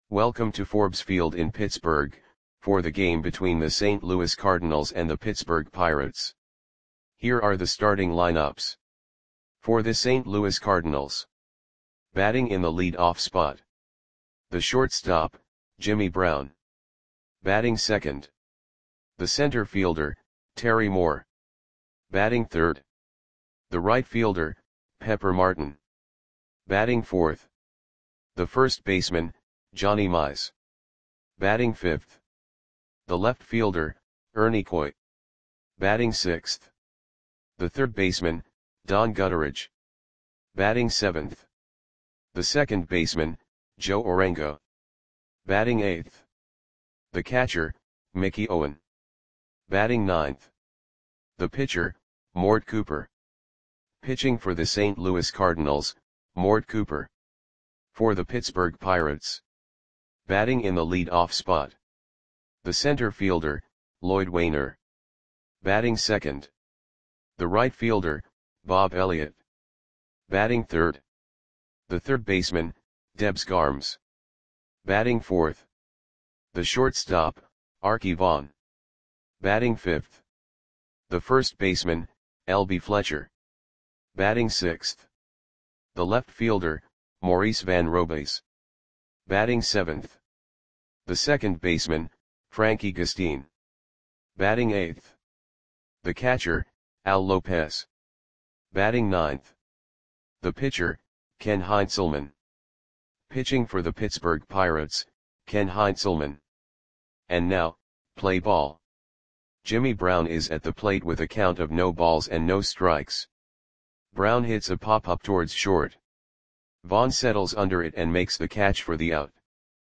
Welcome to Forbes Field in Pittsburgh, for the game between the St. Louis Cardinals and the Pittsburgh Pirates. Here are the starting lineups. For the St. Louis Cardinals. Batting in the lead-off spot. The shortstop, Jimmy Brown. Batting second. The center fielder, Terry Moore. Batting third. The right fielder, Pepper Martin. Batting fourth. The first baseman, Johnny Mize. Batting fifth. The left fielder, Ernie Coy. Batting sixth. The third baseman, Don Gutteridge. Batting seventh. The second baseman, Joe Orengo. Batting eighth. The catcher, Mickey Owen. Batting ninth. The pitcher, Mort Cooper. Pitching for the St. Louis Cardinals, Mort Cooper. For the Pittsburgh Pirates. Batting in the lead-off spot. The center fielder, Lloyd Wainer. Batting second. The right fielder, Bob Elliott. Batting third. The third baseman, Debs Garms. Batting fourth. The shortstop, Arky Vaughan. Batting fifth. The first baseman, L.B. Fletcher. Batting sixth. The left fielder, Maurice Van Robays. Batting seventh. The second baseman, Frankie Gustin. Batting eighth. The catcher, Al Lopez. Batting ninth. The pitcher, Ken Heinzelman. Pitching for the Pittsburgh Pirates, Ken Heinzelman. And now, play ball. Jimmy Brown is at the plate with a count of no balls and no strikes. Brown hits a pop-up towards short. Vaughn settles under it and makes the catch for the out.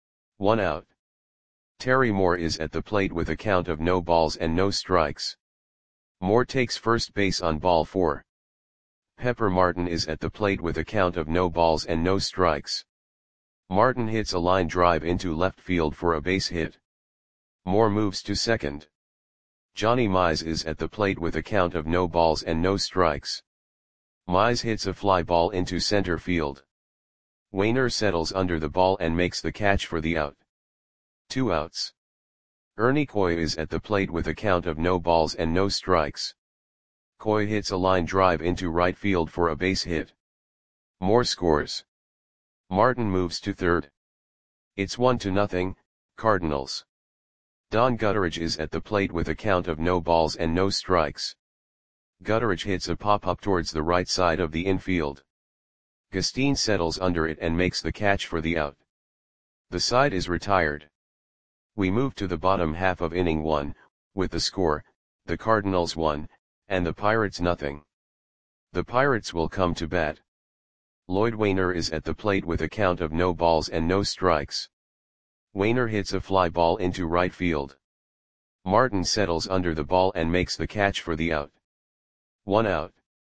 1 out. Terry Moore is at the plate with a count of no balls and no strikes. Moore takes first base on ball 4. Pepper Martin is at the plate with a count of no balls and no strikes. Martin hits a line drive into left field for a base hit. Moore moves to second. Johnny Mize is at the plate with a count of no balls and no strikes. Mize hits a fly ball into center field. Wainer settles under the ball and makes the catch for the out. 2 outs. Ernie Coy is at the plate with a count of no balls and no strikes. Coy hits a line drive into right field for a base hit. Moore scores. Martin moves to third. It's 1-0, Cardinals. Don Gutteridge is at the plate with a count of no balls and no strikes. Gutteridge hits a pop-up towards the right side of the infield. Gustin settles under it and makes the catch for the out. The side is retired. We move to the bottom half of inning 1, with the score, the Cardinals 1, and the Pirates 0. The Pirates will come to bat. Lloyd Wainer is at the plate with a count of no balls and no strikes. Wainer hits a fly ball into right field. Martin settles under the ball and makes the catch for the out. 1 out.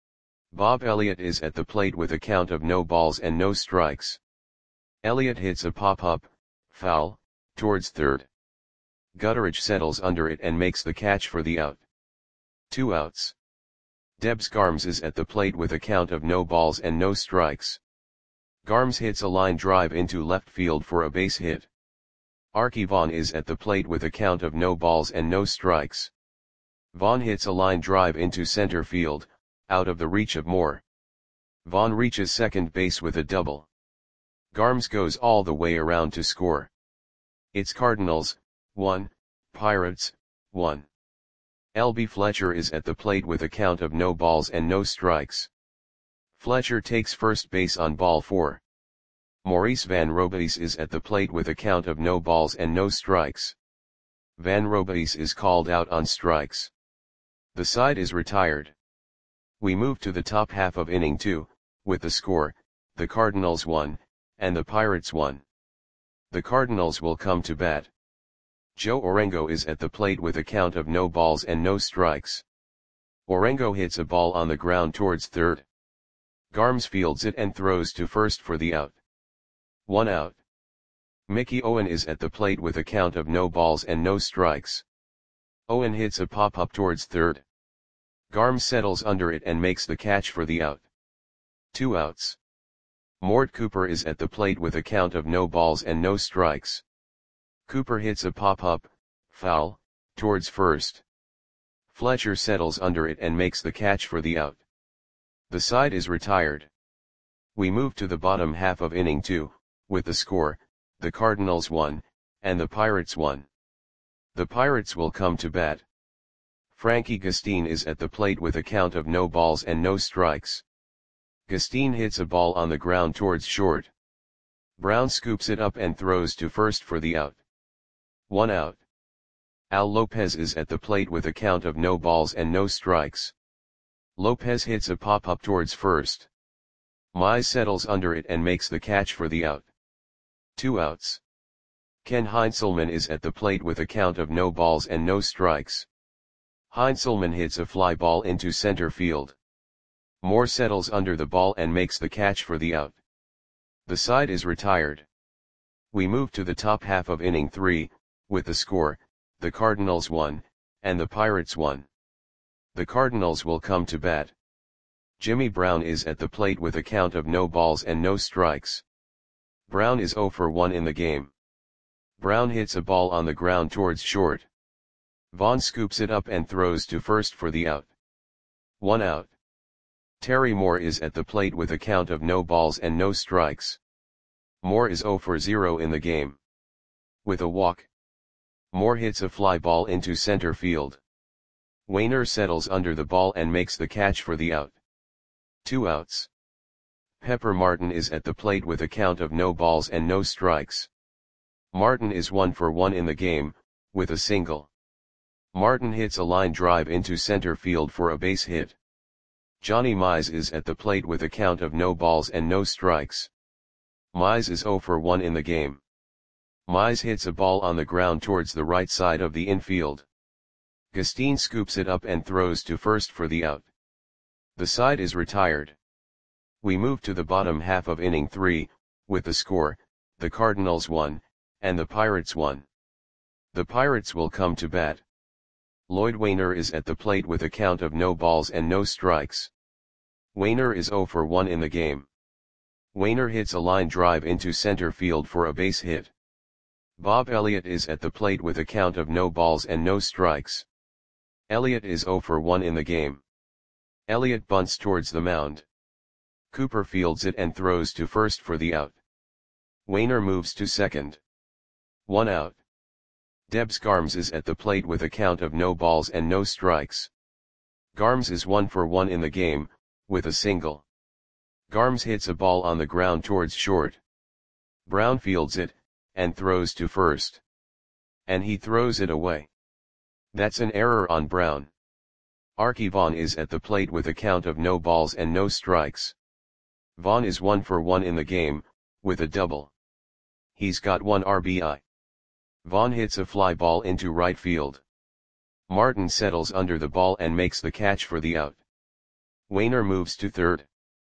Bob Elliott is at the plate with a count of no balls and no strikes. Elliott hits a pop-up, foul, towards third. Gutteridge settles under it and makes the catch for the out. 2 outs. Debs Garms is at the plate with a count of no balls and no strikes. Garms hits a line drive into left field for a base hit. Arky Vaughan is at the plate with a count of no balls and no strikes. Vaughan hits a line drive into center field, out of the reach of Moore. Vaughan reaches second base with a double. Garms goes all the way around to score. It's Cardinals, 1, Pirates, 1. L.B. Fletcher is at the plate with a count of no balls and no strikes. Fletcher takes first base on ball 4. Maurice Van Robays is at the plate with a count of no balls and no strikes. Van Robays is called out on strikes. The side is retired. We move to the top half of inning 2, with the score, the Cardinals 1, and the Pirates 1. The Cardinals will come to bat. Joe Orengo is at the plate with a count of no balls and no strikes. Orengo hits a ball on the ground towards third. Garms fields it and throws to first for the out. 1 out. Mickey Owen is at the plate with a count of no balls and no strikes. Owen hits a pop-up towards third. Garms settles under it and makes the catch for the out. 2 outs. Mort Cooper is at the plate with a count of no balls and no strikes. Cooper hits a pop-up, foul, towards first. Fletcher settles under it and makes the catch for the out. The side is retired. We move to the bottom half of inning 2, with the score, the Cardinals 1, and the Pirates 1. The Pirates will come to bat. Frankie Gustin is at the plate with a count of no balls and no strikes. Gustin hits a ball on the ground towards short. Brown scoops it up and throws to first for the out. 1 out. Al Lopez is at the plate with a count of no balls and no strikes. Lopez hits a pop-up towards first. Mize settles under it and makes the catch for the out. 2 outs. Ken Heinzelman is at the plate with a count of no balls and no strikes. Heinzelman hits a fly ball into center field. Moore settles under the ball and makes the catch for the out. The side is retired. We move to the top half of inning 3, with the score, the Cardinals 1, and the Pirates 1. The Cardinals will come to bat. Jimmy Brown is at the plate with a count of no balls and no strikes. Brown is 0 for 1 in the game. Brown hits a ball on the ground towards short. Vaughn scoops it up and throws to first for the out. 1 out. Terry Moore is at the plate with a count of no balls and no strikes. Moore is 0 for 0 in the game. With a walk, Moore hits a fly ball into center field. Wainer settles under the ball and makes the catch for the out. 2 outs. Pepper Martin is at the plate with a count of no balls and no strikes. Martin is 1 for 1 in the game, with a single. Martin hits a line drive into center field for a base hit. Johnny Mize is at the plate with a count of no balls and no strikes. Mize is 0 for 1 in the game. Mize hits a ball on the ground towards the right side of the infield. Gustin scoops it up and throws to first for the out. The side is retired. We move to the bottom half of inning 3, with the score, the Cardinals 1, and the Pirates 1. The Pirates will come to bat. Lloyd Wainer is at the plate with a count of no balls and no strikes. Wainer is 0 for 1 in the game. Wainer hits a line drive into center field for a base hit. Bob Elliott is at the plate with a count of no balls and no strikes. Elliott is 0 for 1 in the game. Elliott bunts towards the mound. Cooper fields it and throws to first for the out. Wainer moves to second. 1 out. Debs Garms is at the plate with a count of no balls and no strikes. Garms is 1 for 1 in the game, with a single. Garms hits a ball on the ground towards short. Brown fields it, and throws to first. And he throws it away. That's an error on Brown. Archie Vaughn is at the plate with a count of no balls and no strikes. Vaughn is 1 for 1 in the game, with a double. He's got 1 RBI. Vaughn hits a fly ball into right field. Martin settles under the ball and makes the catch for the out. Wainer moves to third.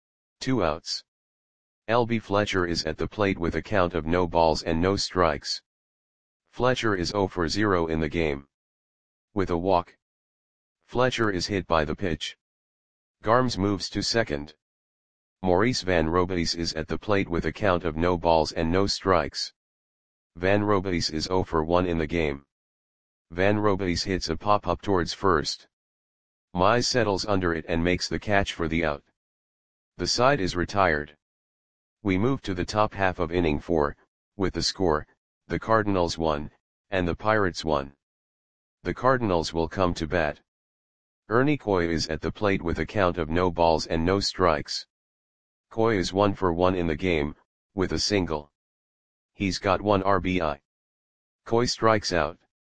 2 outs. L.B. Fletcher is at the plate with a count of no balls and no strikes. Fletcher is 0 for 0 in the game. With a walk, Fletcher is hit by the pitch. Garms moves to second. Maurice Van Robies is at the plate with a count of no balls and no strikes. Van Robies is 0 for 1 in the game. Van Robies hits a pop-up towards first. Mize settles under it and makes the catch for the out. The side is retired. We move to the top half of inning 4, with the score, the Cardinals 1, and the Pirates 1. The Cardinals will come to bat. Ernie Coy is at the plate with a count of no balls and no strikes. Coy is 1 for 1 in the game, with a single. He's got 1 RBI. Coy strikes out.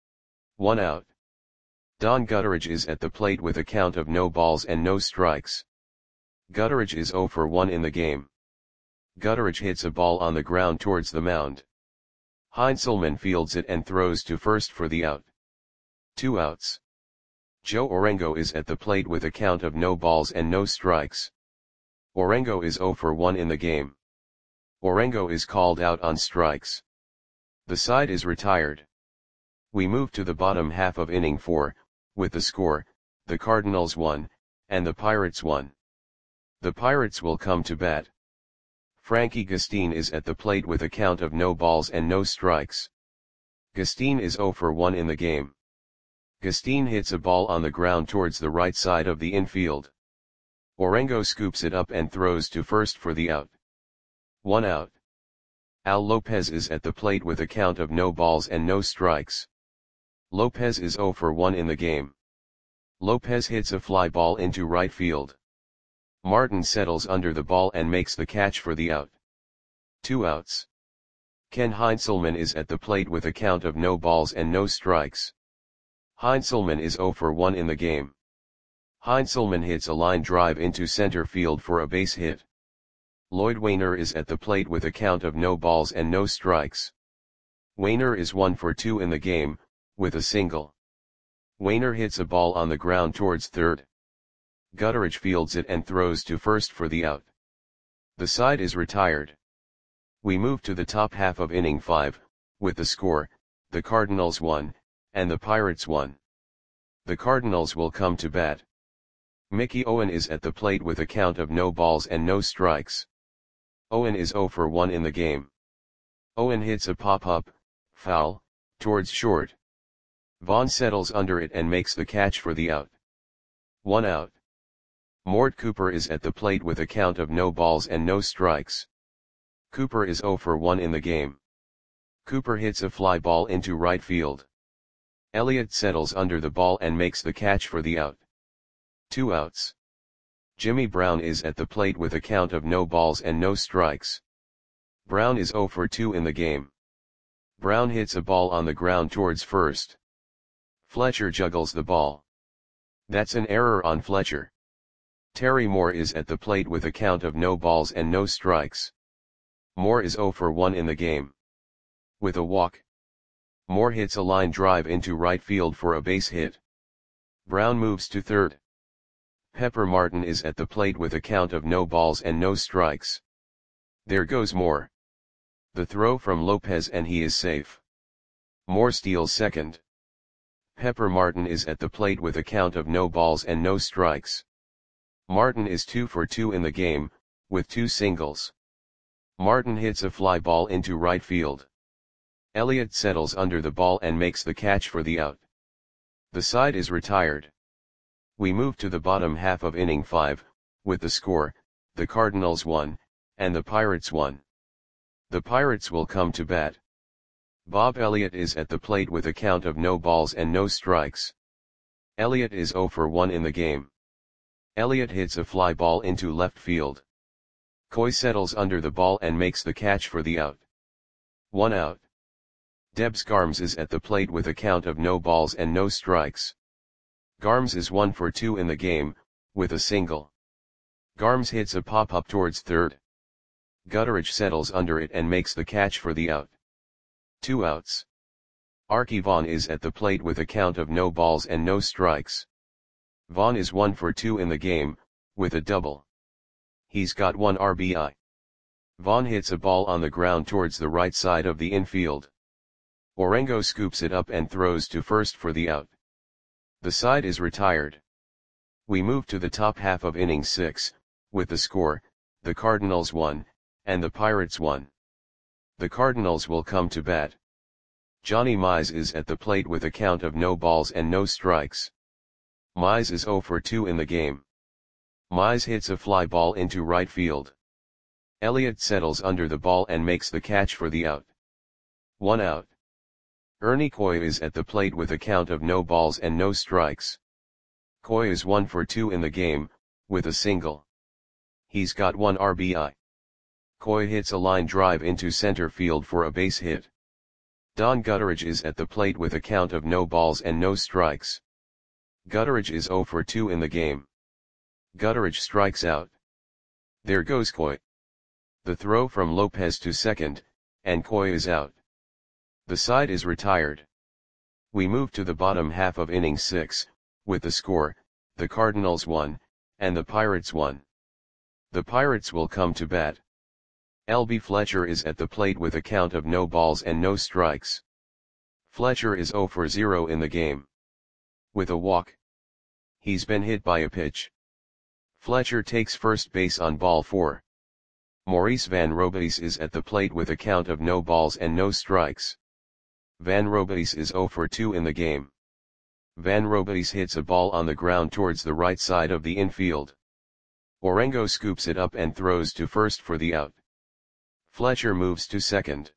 1 out. Don Gutteridge is at the plate with a count of no balls and no strikes. Gutteridge is 0 for 1 in the game. Gutteridge hits a ball on the ground towards the mound. Heinzelman fields it and throws to first for the out. 2 outs. Joe Orengo is at the plate with a count of no balls and no strikes. Orengo is 0 for 1 in the game. Orengo is called out on strikes. The side is retired. We move to the bottom half of inning 4, with the score, the Cardinals 1, and the Pirates 1. The Pirates will come to bat. Frankie Gustin is at the plate with a count of no balls and no strikes. Gustin is 0 for 1 in the game. Gustin hits a ball on the ground towards the right side of the infield. Orengo scoops it up and throws to first for the out. 1 out. Al Lopez is at the plate with a count of no balls and no strikes. Lopez is 0 for 1 in the game. Lopez hits a fly ball into right field. Martin settles under the ball and makes the catch for the out. 2 outs. Ken Heinzelman is at the plate with a count of no balls and no strikes. Heinzelman is 0 for 1 in the game. Heinzelman hits a line drive into center field for a base hit. Lloyd Wainer is at the plate with a count of no balls and no strikes. Wainer is 1 for 2 in the game, with a single. Wainer hits a ball on the ground towards third. Gutteridge fields it and throws to first for the out. The side is retired. We move to the top half of inning 5, with the score, the Cardinals 1, and the Pirates 1. The Cardinals will come to bat. Mickey Owen is at the plate with a count of no balls and no strikes. Owen is 0 for 1 in the game. Owen hits a pop-up, foul, towards short. Vaughn settles under it and makes the catch for the out. 1 out. Mort Cooper is at the plate with a count of no balls and no strikes. Cooper is 0 for 1 in the game. Cooper hits a fly ball into right field. Elliott settles under the ball and makes the catch for the out. 2 outs. Jimmy Brown is at the plate with a count of no balls and no strikes. Brown is 0 for 2 in the game. Brown hits a ball on the ground towards first. Fletcher juggles the ball. That's an error on Fletcher. Terry Moore is at the plate with a count of no balls and no strikes. Moore is 0 for 1 in the game. With a walk. Moore hits a line drive into right field for a base hit. Brown moves to third. Pepper Martin is at the plate with a count of no balls and no strikes. There goes Moore. The throw from Lopez and he is safe. Moore steals second. Pepper Martin is at the plate with a count of no balls and no strikes. Martin is 2 for 2 in the game, with 2 singles. Martin hits a fly ball into right field. Elliott settles under the ball and makes the catch for the out. The side is retired. We move to the bottom half of inning 5, with the score, the Cardinals 1, and the Pirates 1. The Pirates will come to bat. Bob Elliott is at the plate with a count of no balls and no strikes. Elliott is 0 for 1 in the game. Elliott hits a fly ball into left field. Coy settles under the ball and makes the catch for the out. 1 out. Debs Garms is at the plate with a count of no balls and no strikes. Garms is 1 for 2 in the game, with a single. Garms hits a pop-up towards third. Gutteridge settles under it and makes the catch for the out. 2 outs. Archie Vaughn is at the plate with a count of no balls and no strikes. Vaughn is 1 for 2 in the game, with a double. He's got 1 RBI. Vaughn hits a ball on the ground towards the right side of the infield. Orengo scoops it up and throws to first for the out. The side is retired. We move to the top half of inning 6, with the score, the Cardinals 1, and the Pirates 1. The Cardinals will come to bat. Johnny Mize is at the plate with a count of no balls and no strikes. Mize is 0 for 2 in the game. Mize hits a fly ball into right field. Elliott settles under the ball and makes the catch for the out. 1 out. Ernie Coy is at the plate with a count of no balls and no strikes. Coy is 1 for 2 in the game, with a single. He's got 1 RBI. Coy hits a line drive into center field for a base hit. Don Gutteridge is at the plate with a count of no balls and no strikes. Gutteridge is 0 for 2 in the game. Gutteridge strikes out. There goes Coy. The throw from Lopez to second, and Coy is out. The side is retired. We move to the bottom half of inning 6, with the score, the Cardinals 1, and the Pirates 1. The Pirates will come to bat. L.B. Fletcher is at the plate with a count of no balls and no strikes. Fletcher is 0 for 0 in the game. With a walk. He's been hit by a pitch. Fletcher takes first base on ball 4. Maurice Van Robies is at the plate with a count of no balls and no strikes. Van Robies is 0 for 2 in the game. Van Robies hits a ball on the ground towards the right side of the infield. Orengo scoops it up and throws to first for the out. Fletcher moves to second.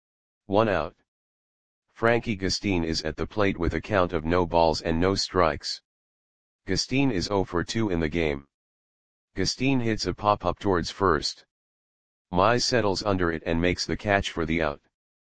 1 out. Frankie Gustin is at the plate with a count of no balls and no strikes. Gustin is 0 for 2 in the game. Gustin hits a pop-up towards first. Mize settles under it and makes the catch for the out.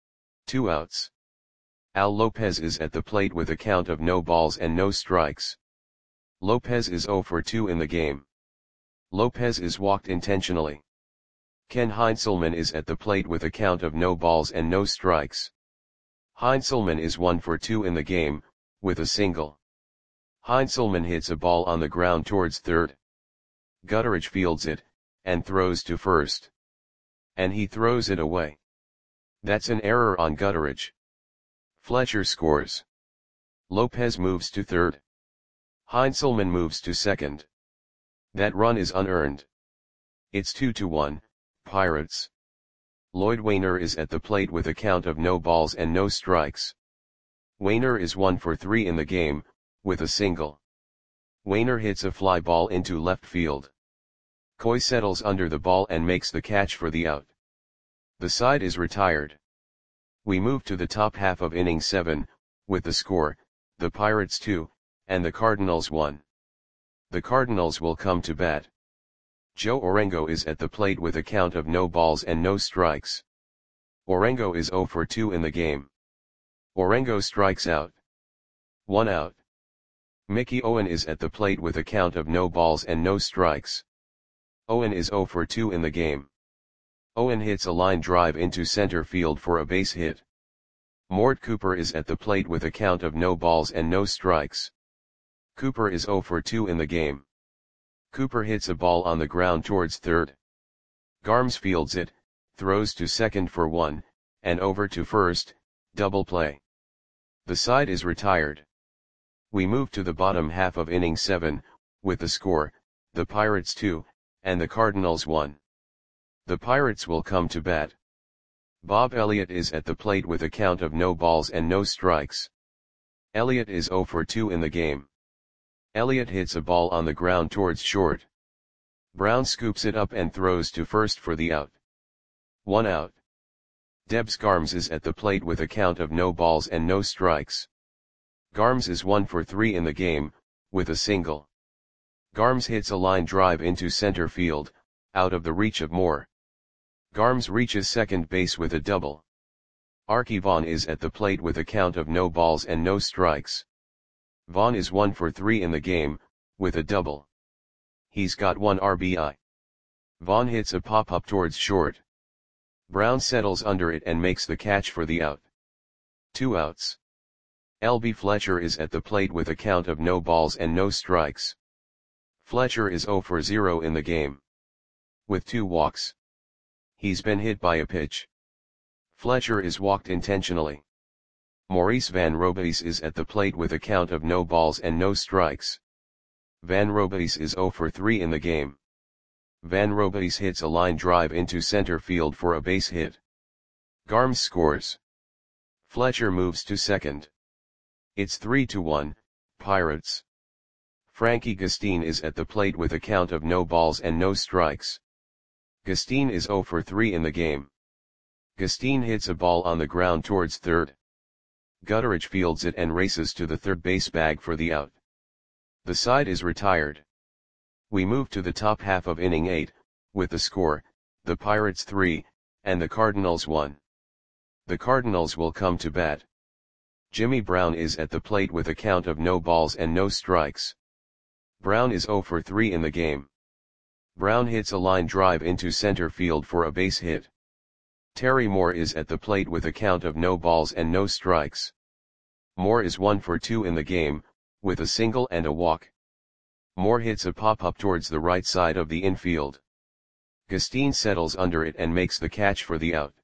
2 outs. Al Lopez is at the plate with a count of no balls and no strikes. Lopez is 0 for 2 in the game. Lopez is walked intentionally. Ken Heinzelman is at the plate with a count of no balls and no strikes. Heinzelman is 1 for 2 in the game, with a single. Heinzelman hits a ball on the ground towards third. Gutteridge fields it, and throws to first. And he throws it away. That's an error on Gutteridge. Fletcher scores. Lopez moves to third. Heinzelman moves to second. That run is unearned. It's 2-1, Pirates. Lloyd Wainer is at the plate with a count of no balls and no strikes. Wainer is 1 for 3 in the game, with a single. Wainer hits a fly ball into left field. Coy settles under the ball and makes the catch for the out. The side is retired. We move to the top half of inning 7, with the score, the Pirates 2, and the Cardinals 1. The Cardinals will come to bat. Joe Orengo is at the plate with a count of no balls and no strikes. Orengo is 0 for 2 in the game. Orengo strikes out. 1 out. Mickey Owen is at the plate with a count of no balls and no strikes. Owen is 0 for 2 in the game. Owen hits a line drive into center field for a base hit. Mort Cooper is at the plate with a count of no balls and no strikes. Cooper is 0 for 2 in the game. Cooper hits a ball on the ground towards third. Garms fields it, throws to second for 1, and over to first, double play. The side is retired. We move to the bottom half of inning 7, with the score, the Pirates 2, and the Cardinals 1. The Pirates will come to bat. Bob Elliott is at the plate with a count of no balls and no strikes. Elliott is 0 for 2 in the game. Elliott hits a ball on the ground towards short. Brown scoops it up and throws to first for the out. 1 out. Debs Garms is at the plate with a count of no balls and no strikes. Garms is 1 for 3 in the game, with a single. Garms hits a line drive into center field, out of the reach of Moore. Garms reaches second base with a double. Archie Vaughn is at the plate with a count of no balls and no strikes. Vaughn is 1 for 3 in the game, with a double. He's got 1 RBI. Vaughn hits a pop-up towards short. Brown settles under it and makes the catch for the out. 2 outs. L.B. Fletcher is at the plate with a count of no balls and no strikes. Fletcher is 0 for 0 in the game. With 2 walks. He's been hit by a pitch. Fletcher is walked intentionally. Maurice Van Robies is at the plate with a count of no balls and no strikes. Van Robies is 0 for 3 in the game. Van Robies hits a line drive into center field for a base hit. Garms scores. Fletcher moves to second. It's 3-1, Pirates. Frankie Gustin is at the plate with a count of no balls and no strikes. Gustin is 0 for 3 in the game. Gustin hits a ball on the ground towards third. Gutteridge fields it and races to the third base bag for the out. The side is retired. We move to the top half of inning 8, with the score, the Pirates 3, and the Cardinals 1. The Cardinals will come to bat. Jimmy Brown is at the plate with a count of no balls and no strikes. Brown is 0 for 3 in the game. Brown hits a line drive into center field for a base hit. Terry Moore is at the plate with a count of no balls and no strikes. Moore is 1 for 2 in the game, with a single and a walk. Moore hits a pop-up towards the right side of the infield. Gustin settles under it and makes the catch for the out.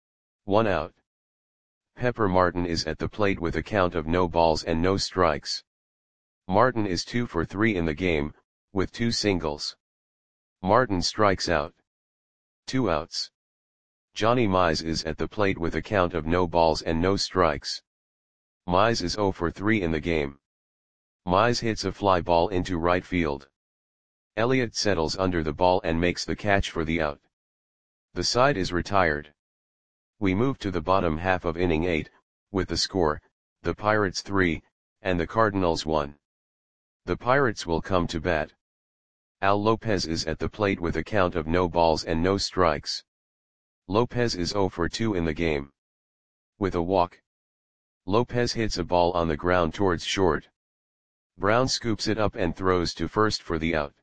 1 out. Pepper Martin is at the plate with a count of no balls and no strikes. Martin is 2 for 3 in the game, with 2 singles. Martin strikes out. 2 outs. Johnny Mize is at the plate with a count of no balls and no strikes. Mize is 0 for 3 in the game. Mize hits a fly ball into right field. Elliott settles under the ball and makes the catch for the out. The side is retired. We move to the bottom half of inning 8, with the score, the Pirates 3, and the Cardinals 1. The Pirates will come to bat. Al Lopez is at the plate with a count of no balls and no strikes. Lopez is 0 for 2 in the game. With a walk, Lopez hits a ball on the ground towards short. Brown scoops it up and throws to first for the out.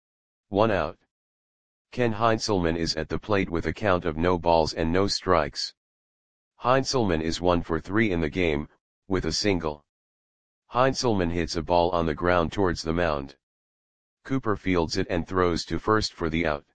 1 out. Ken Heinzelman is at the plate with a count of no balls and no strikes. Heinzelman is 1 for 3 in the game, with a single. Heinzelman hits a ball on the ground towards the mound. Cooper fields it and throws to first for the out.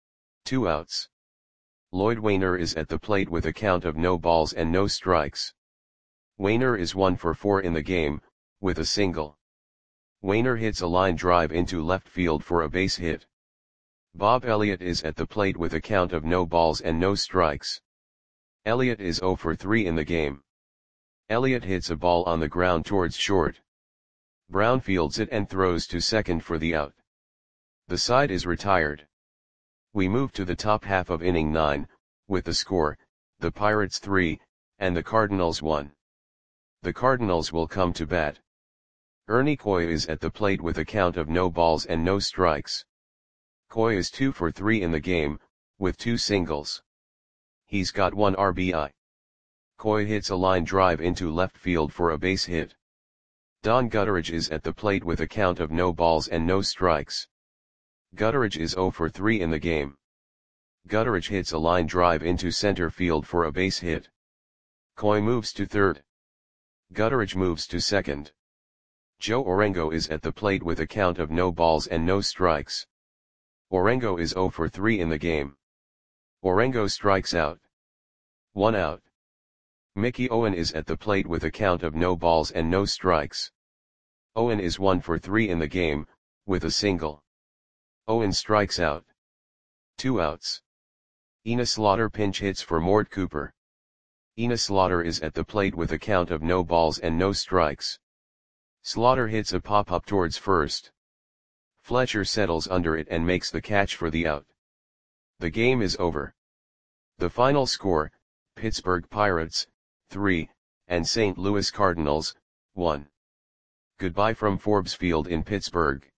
2 outs. Lloyd Wainer is at the plate with a count of no balls and no strikes. Wainer is 1 for 4 in the game, with a single. Wainer hits a line drive into left field for a base hit. Bob Elliott is at the plate with a count of no balls and no strikes. Elliott is 0 for 3 in the game. Elliott hits a ball on the ground towards short. Brown fields it and throws to second for the out. The side is retired. We move to the top half of inning 9, with the score, the Pirates 3, and the Cardinals 1. The Cardinals will come to bat. Ernie Coy is at the plate with a count of no balls and no strikes. Coy is 2 for 3 in the game, with 2 singles. He's got 1 RBI. Coy hits a line drive into left field for a base hit. Don Gutteridge is at the plate with a count of no balls and no strikes. Gutteridge is 0 for 3 in the game. Gutteridge hits a line drive into center field for a base hit. Coy moves to third. Gutteridge moves to second. Joe Orengo is at the plate with a count of no balls and no strikes. Orengo is 0 for 3 in the game. Orengo strikes out. 1 out. Mickey Owen is at the plate with a count of no balls and no strikes. Owen is 1 for 3 in the game, with a single. Owen strikes out. 2 outs. Ina Slaughter pinch hits for Mort Cooper. Ina Slaughter is at the plate with a count of no balls and no strikes. Slaughter hits a pop-up towards first. Fletcher settles under it and makes the catch for the out. The game is over. The final score, Pittsburgh Pirates, 3, and St. Louis Cardinals, 1. Goodbye from Forbes Field in Pittsburgh.